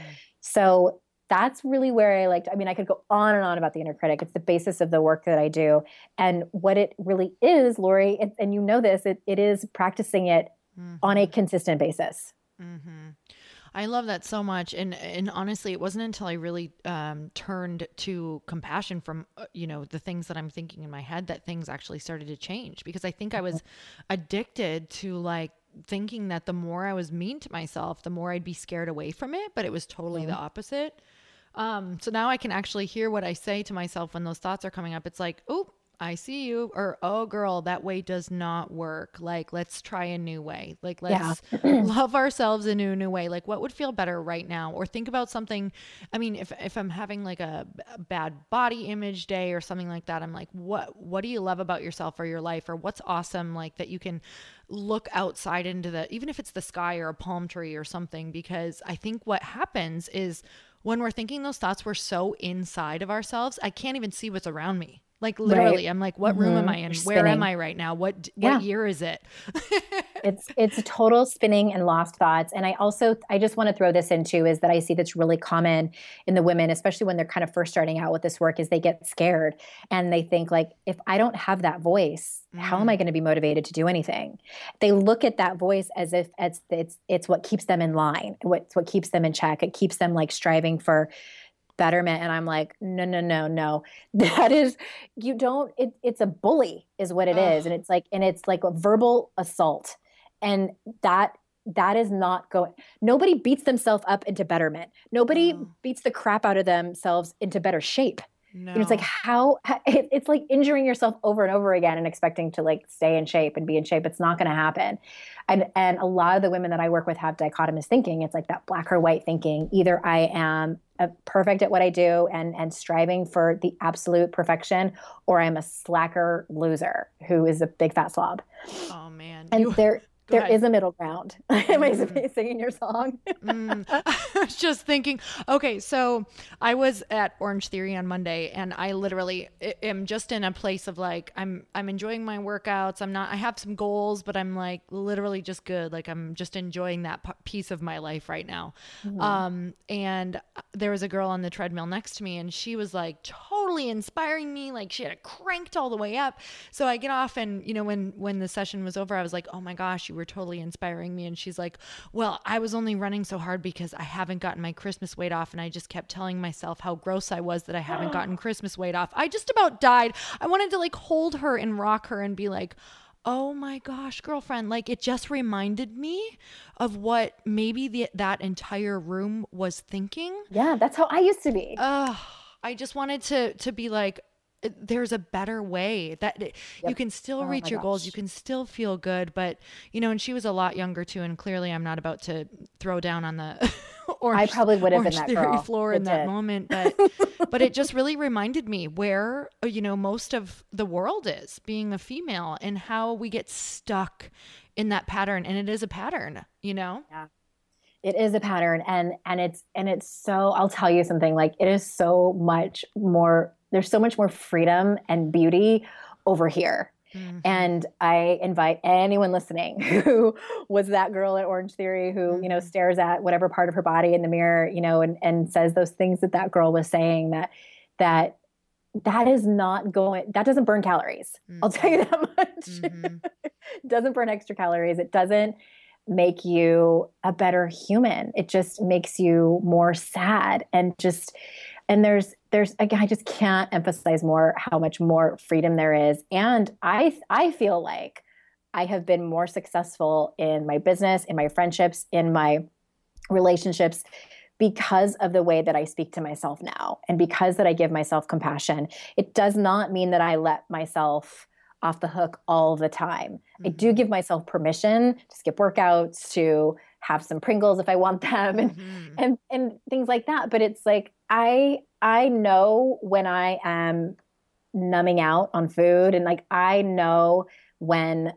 So that's really where I like, I mean, I could go on and on about the inner critic. It's the basis of the work that I do. And what it really is, Lori, it, and you know this, it, it is practicing it mm-hmm. on a consistent basis. Mm-hmm. I love that so much. And, and honestly, it wasn't until I really um, turned to compassion from, uh, you know, the things that I'm thinking in my head that things actually started to change, because I think I was addicted to like thinking that the more I was mean to myself, the more I'd be scared away from it. But it was totally mm-hmm. the opposite. Um, so now I can actually hear what I say to myself when those thoughts are coming up. It's like, oh, I see you, or, oh girl, that way does not work. Like, let's try a new way. Like, let's yeah. love ourselves in a new way. Like, what would feel better right now? Or think about something. I mean, if, if I'm having like a, a bad body image day or something like that, I'm like, what, what do you love about yourself or your life, or what's awesome? Like that you can look outside into the, even if it's the sky or a palm tree or something, because I think what happens is when we're thinking those thoughts, we're so inside of ourselves. I can't even see what's around me. Like literally, right. I'm like, what mm-hmm. room am I in? Where am I right now? What what yeah. year is it? it's it's a total spinning and lost thoughts. And I also, I just want to throw this in too, is that I see that's really common in the women, especially when they're kind of first starting out with this work, is they get scared and they think like, if I don't have that voice, mm. how am I going to be motivated to do anything? They look at that voice as if it's it's it's what keeps them in line. It's what keeps them in check. It keeps them like striving for betterment. And I'm like, no, no, no, no. That is, you don't, it, it's a bully is what it Ugh. is. And it's like, and it's like a verbal assault. And that, that is not going, nobody beats themselves up into betterment. Nobody oh. beats the crap out of themselves into better shape. You know, it's like No. how it, it's like injuring yourself over and over again and expecting to like stay in shape and be in shape. It's not going to happen. And and a lot of the women that I work with have dichotomous thinking. It's like that black or white thinking. Either I am a perfect at what I do and and striving for the absolute perfection, or I'm a slacker loser who is a big fat slob. Oh man. And You there go there ahead. is a middle ground. Am I Mm. singing your song? Mm. I was just thinking, okay, so I was at Orange Theory on Monday and I literally am just in a place of like, I'm, I'm enjoying my workouts. I'm not, I have some goals, but I'm like literally just good. Like I'm just enjoying that p- piece of my life right now. Mhm. Um, and there was a girl on the treadmill next to me and she was like totally inspiring me. Like she had it cranked all the way up. So I get off and, you know, when, when the session was over, I was like, oh my gosh, you were totally inspiring me. And she's like, well, I was only running so hard because I haven't gotten my Christmas weight off. And I just kept telling myself how gross I was that I haven't gotten Christmas weight off. I just about died. I wanted to like hold her and rock her and be like, oh my gosh, girlfriend, like it just reminded me of what maybe the, that entire room was thinking. Yeah, that's how I used to be. uh, I just wanted to to be like, there's a better way that you Yep. can still Oh reach my your goals, you gosh. can still feel good, but you know, and she was a lot younger too, and clearly I'm not about to throw down on the I orange probably would have been orange that theory girl floor in that that did. moment, but but it just really reminded me where uh, you know, most of the world is being a female and how we get stuck in that pattern, and it is a pattern, you know. Yeah. It is a pattern, and and it's and it's so, I'll tell you something, like it is so much more, there's so much more freedom and beauty over here. Mm-hmm. And I invite anyone listening who was that girl at Orange Theory who, you know, Mm-hmm. stares at whatever part of her body in the mirror, you know, and and says those things that that girl was saying, that that that is not going, that doesn't burn calories. I'll tell Mm-hmm. you that much. Mm-hmm. It doesn't burn extra calories. It doesn't make you a better human. It just makes you more sad and just, and there's there's again, I just can't emphasize more how much more freedom there is. And I I feel like I have been more successful in my business, in my friendships, in my relationships, because of the way that I speak to myself now, and because that I give myself compassion. It does not mean that I let myself off the hook all the time. I do Mm-hmm. give myself permission to skip workouts, to have some Pringles if I want them, and Mm-hmm. and and things like that. But it's like I I know when I am numbing out on food, and like I know when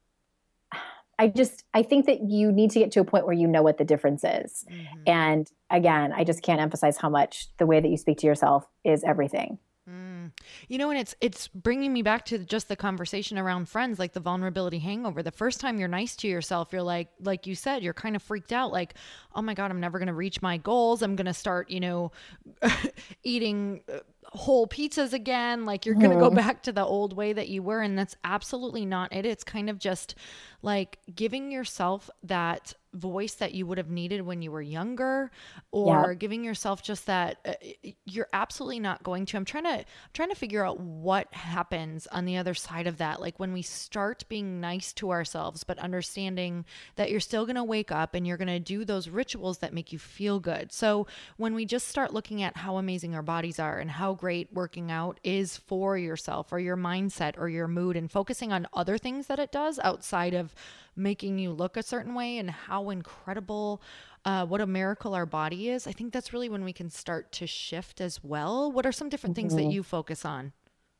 I just I think that you need to get to a point where you know what the difference is. Mm-hmm. And again, I just can't emphasize how much the way that you speak to yourself is everything. Mm. You know, and it's it's bringing me back to just the conversation around friends, like the vulnerability hangover. The first time you're nice to yourself, you're like, like you said, you're kind of freaked out, like, oh my God, I'm never going to reach my goals. I'm going to start, you know, eating uh, whole pizzas again. Like you're going to go Mhm. back to the old way that you were. And that's absolutely not it. It's kind of just like giving yourself that voice that you would have needed when you were younger, Yeah. or giving yourself just that uh, you're absolutely not going to. I'm trying to I'm trying to figure out what happens on the other side of that. Like when we start being nice to ourselves, but understanding that you're still going to wake up and you're going to do those rituals that make you feel good. So when we just start looking at how amazing our bodies are and how great working out is for yourself or your mindset or your mood, and focusing on other things that it does outside of making you look a certain way, and how incredible, uh, what a miracle our body is, I think that's really when we can start to shift as well. What are some different things that Mhm. you focus on?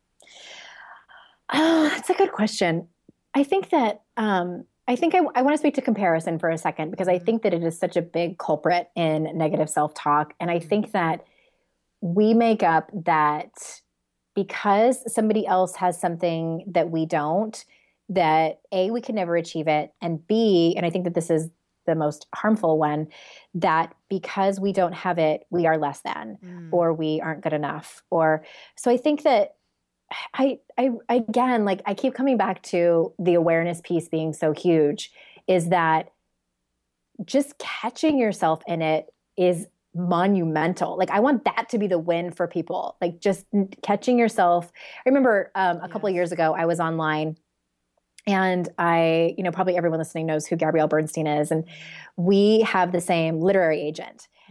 Oh, that's a good question. I think that um, I think I, I want to speak to comparison for a second, because I Mm-hmm. think that it is such a big culprit in negative self-talk. And I Mm-hmm. think that we make up that because somebody else has something that we don't, that A, we can never achieve it, and B, and I think that this is the most harmful one, that because we don't have it, we are less than, Mm. or we aren't good enough. Or so I think that I, I, again, like I keep coming back to the awareness piece being so huge, is that just catching yourself in it is monumental. Like I want that to be the win for people. Like just catching yourself. I remember um, a couple of Yes. years ago, I was online, and I, you know, probably everyone listening knows who Gabrielle Bernstein is. And Mm-hmm. we have the same literary agent.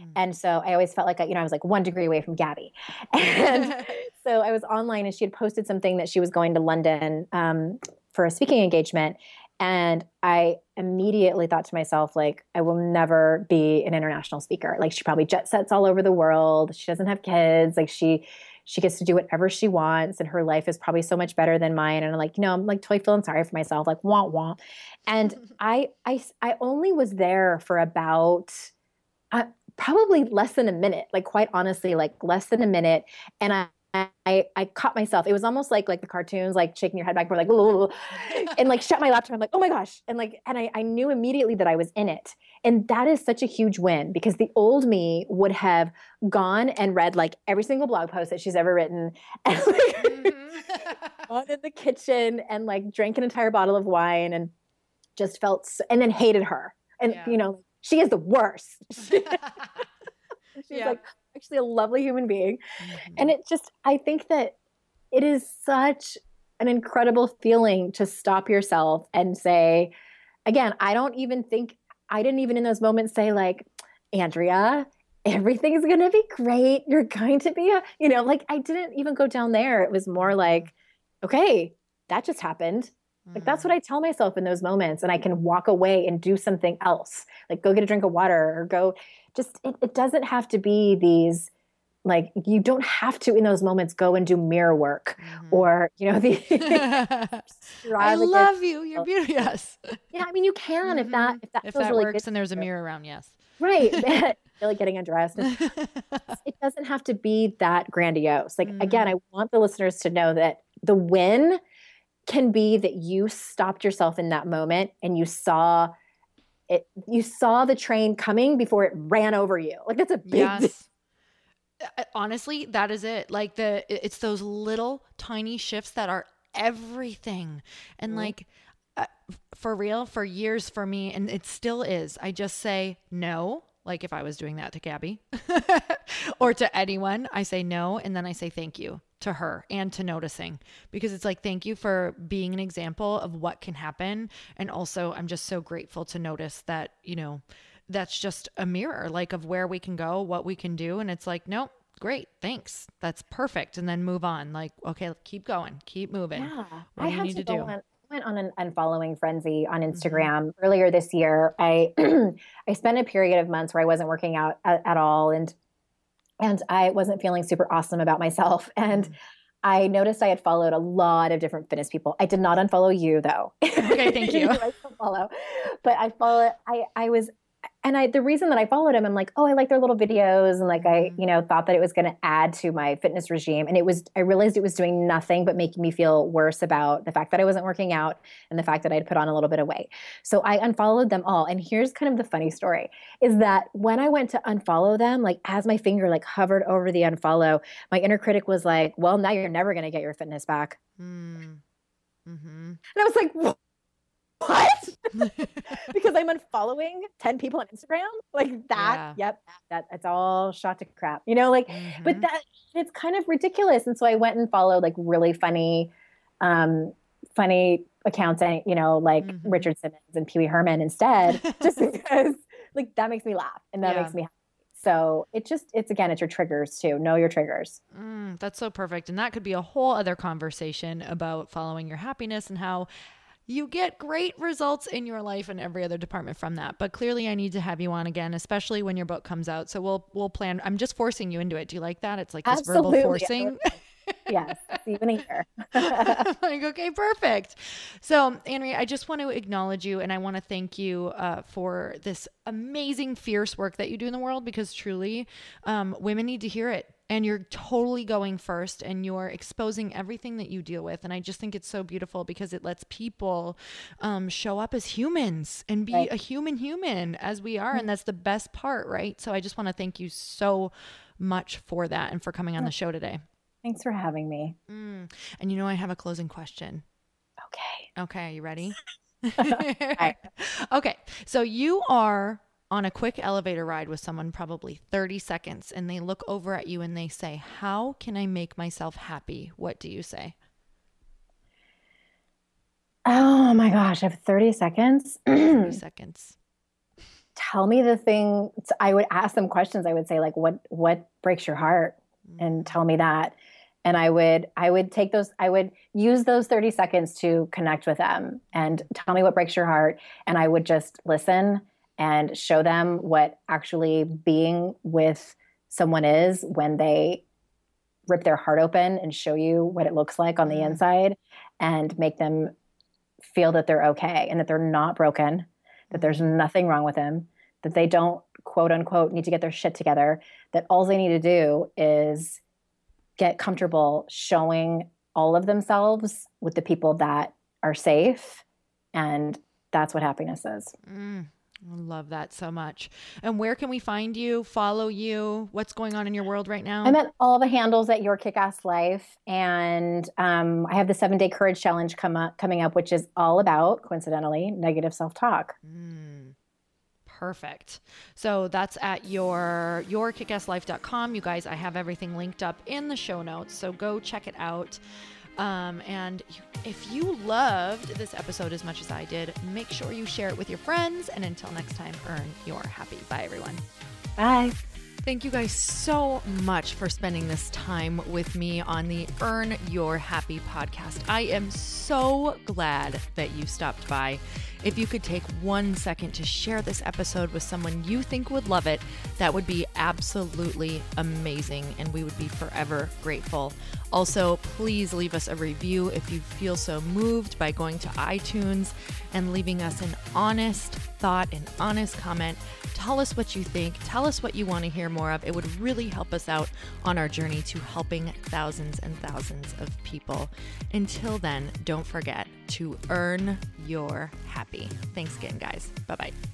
And so I always felt like, you know, I was like one degree away from Gabby. And so I was online and she had posted something that she was going to London um, for a speaking engagement. And I immediately thought to myself, like, I will never be an international speaker. Like, she probably jet sets all over the world. She doesn't have kids. Like, she she gets to do whatever she wants, and her life is probably so much better than mine. And I'm like, you know, I'm like totally feeling sorry for myself, like, wah wah. And I I I only was there for about uh, probably less than a minute. Like, quite honestly, like less than a minute. And I. I, I caught myself. It was almost like like the cartoons, like shaking your head back, like, and like shut my laptop. I'm like, oh my gosh. And like, and I, I knew immediately that I was in it. And that is such a huge win because the old me would have gone and read like every single blog post that she's ever written and like mm-hmm. gone in the kitchen and like drank an entire bottle of wine and just felt, so, and then hated her. And yeah. you know, she is the worst. She's yeah. like, actually a lovely human being. Mm-hmm. And it just, I think that it is such an incredible feeling to stop yourself and say, again, I don't even think, I didn't even in those moments say like, Andrea, everything's going to be great. You're going to be, a, you know, like I didn't even go down there. It was more like, okay, that just happened. Mm-hmm. Like that's what I tell myself in those moments. And I can walk away and do something else, like go get a drink of water or go just, it, it doesn't have to be these, like, you don't have to in those moments go and do mirror work mm-hmm. or, you know, the I love you. You're beautiful. Yes. Yeah. I mean, you can, mm-hmm. if that, if that, if feels that really works good and there's a mirror around. Yes. Right. Really getting undressed. It doesn't have to be that grandiose. Like, mm-hmm. again, I want the listeners to know that the win can be that you stopped yourself in that moment and you saw it, you saw the train coming before it ran over you. Like that's a big yes. Honestly, that is it. Like the, it's those little tiny shifts that are everything. And mm-hmm. like, uh, for real, for years for me, and it still is, I just say no. Like if I was doing that to Gabby or to anyone, I say no. And then I say thank you to her and to noticing, because it's like, thank you for being an example of what can happen. And also I'm just so grateful to notice that, you know, that's just a mirror, like of where we can go, what we can do. And it's like, nope, great. Thanks. That's perfect. And then move on. Like, okay, keep going, keep moving. Yeah. What I do you had need to, to go do? on, went on an unfollowing frenzy on Instagram mm-hmm. earlier this year. I, I spent a period of months where I wasn't working out at, at all. And, and I wasn't feeling super awesome about myself. And mm-hmm. I noticed I had followed a lot of different fitness people. I did not unfollow you though. Okay. Thank you. I still follow, but I follow, I, I was, and I, the reason that I followed him, I'm like, oh, I like their little videos. And like, I, you know, thought that it was going to add to my fitness regime. And it was, I realized it was doing nothing but making me feel worse about the fact that I wasn't working out and the fact that I'd put on a little bit of weight. So I unfollowed them all. And here's kind of the funny story is that when I went to unfollow them, like as my finger like hovered over the unfollow, my inner critic was like, well, now you're never going to get your fitness back. Mm. Mm-hmm. And I was like, what? What? Because I'm unfollowing ten people on Instagram? Like that, yeah. Yep, that, it's all shot to crap, you know, like, mm-hmm. but that, it's kind of ridiculous. And so I went and followed like really funny, um, funny accounts, and, you know, like mm-hmm. Richard Simmons and Pee Wee Herman instead, just because like that makes me laugh and that yeah. makes me happy. So it just, it's again, it's your triggers too. Know your triggers. Mm, that's so perfect. And that could be a whole other conversation about following your happiness and how you get great results in your life and every other department from that. But clearly I need to have you on again, especially when your book comes out. So we'll, we'll plan. I'm just forcing you into it. Do you like that? It's like this Absolutely. verbal forcing. Yes. Even here. Like, okay, perfect. So Andrea, I just want to acknowledge you and I want to thank you uh, for this amazing, fierce work that you do in the world, because truly um, women need to hear it. And you're totally going first and you're exposing everything that you deal with. And I just think it's so beautiful because it lets people um, show up as humans and be right. a human human as we are. Mm-hmm. And that's the best part, right? So I just want to thank you so much for that and for coming on the show today. Thanks for having me. Mm. And you know, I have a closing question. Okay. Okay. Are you ready? Right. Okay. So you are on a quick elevator ride with someone, probably thirty seconds, and they look over at you and they say, how can I make myself happy? What do you say? Oh my gosh, I have thirty seconds. thirty seconds. tell me the thing. I would ask them questions. I would say like, what, what breaks your heart? And tell me that. And I would, I would take those, I would use those thirty seconds to connect with them and tell me what breaks your heart. And I would just listen and show them what actually being with someone is when they rip their heart open and show you what it looks like on the inside, and make them feel that they're okay and that they're not broken, that there's nothing wrong with them, that they don't quote unquote need to get their shit together, that all they need to do is get comfortable showing all of themselves with the people that are safe. And that's what happiness is. Mm, I love that so much. And where can we find you, follow you? What's going on in your world right now? I'm at all the handles at Your Kick-Ass Life. And um, I have the seven day courage challenge come up, coming up, which is all about, coincidentally, negative self-talk. Mm. Perfect. So that's at your your kick ass life dot com. You guys, I have everything linked up in the show notes, so go check it out. Um, and you, if you loved this episode as much as I did, make sure you share it with your friends. And until next time, earn your happy. Bye, everyone. Bye. Thank you guys so much for spending this time with me on the Earn Your Happy podcast. I am so glad that you stopped by. If you could take one second to share this episode with someone you think would love it, that would be absolutely amazing, and we would be forever grateful. Also, please leave us a review if you feel so moved by going to iTunes and leaving us an honest thought, an honest comment. Tell us what you think. Tell us what you want to hear more of. It would really help us out on our journey to helping thousands and thousands of people. Until then, don't forget to earn your happy. Thanks again, guys. Bye-bye.